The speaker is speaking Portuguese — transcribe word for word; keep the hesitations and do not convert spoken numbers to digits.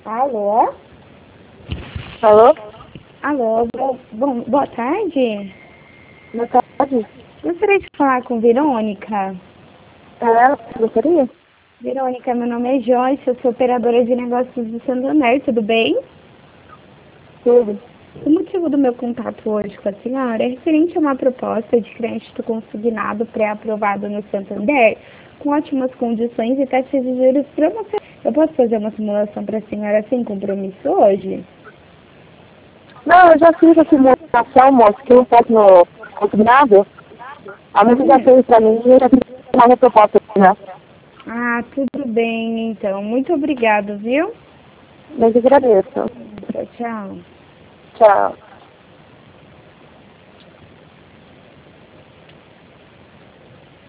Alô? Alô? Alô, bo- bom, boa tarde. Boa tarde. Gostaria de falar com Verônica. É ela que gostaria? Verônica, meu nome é Joyce, eu sou operadora de negócios do Santander, tudo bem? Tudo. O motivo do meu contato hoje com a senhora é referente a uma proposta de crédito consignado pré-aprovado no Santander, com ótimas condições e taxas de juros promocionais. Eu posso fazer uma simulação para a senhora sem compromisso hoje? Não, eu já fiz a simulação, moço, que eu faço no consignado. A moça já Hum. fez pra mim e eu já fiz uma nova proposta, né? Ah, tudo bem, então. Muito obrigado, viu? Mas eu agradeço. Tchau, tchau. Tchau.